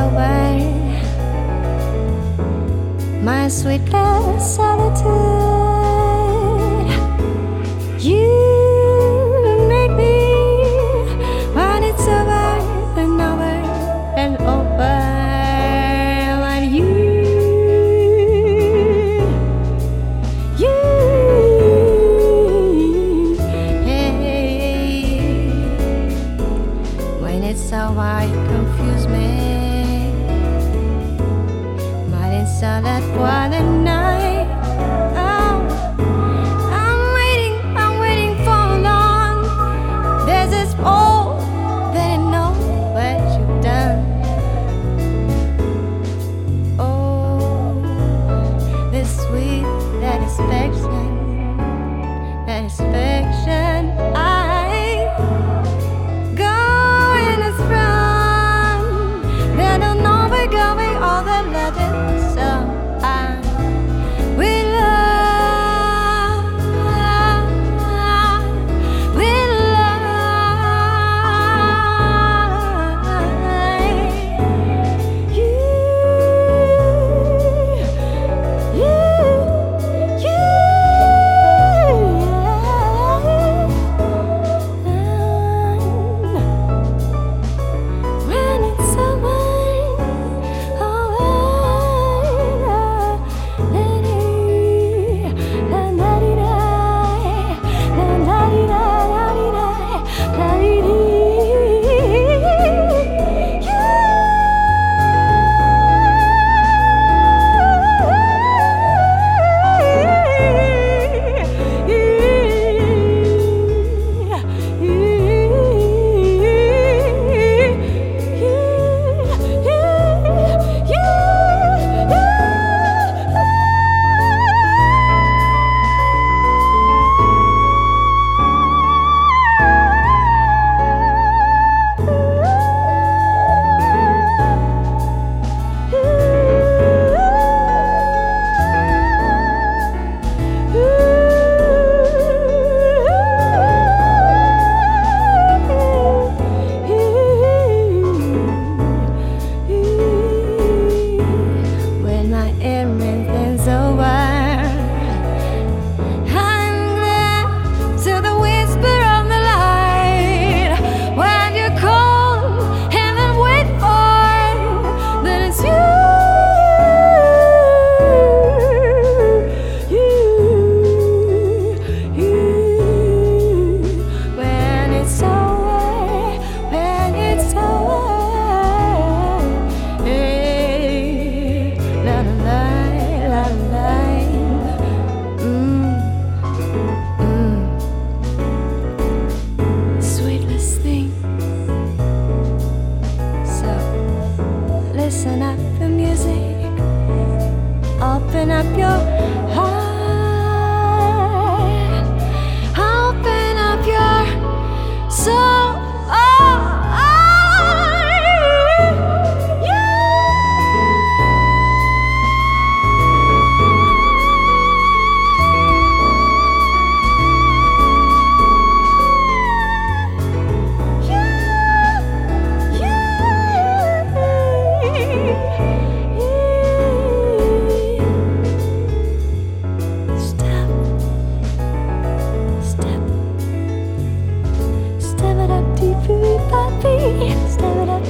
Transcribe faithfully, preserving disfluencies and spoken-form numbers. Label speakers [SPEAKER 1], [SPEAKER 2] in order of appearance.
[SPEAKER 1] over, my sweetless solitude. You make me when it's over and over and over. When you, you, hey, when it's over, you confuse me. Saw that one and night. Oh, I'm waiting, I'm waiting for long. There's this all that I know what you've done. Oh, this sweet satisfaction, satisfaction. I go in a run. They don't know we're going all the legends. Listen up the music, open up your heart, open up your soul. Step it up,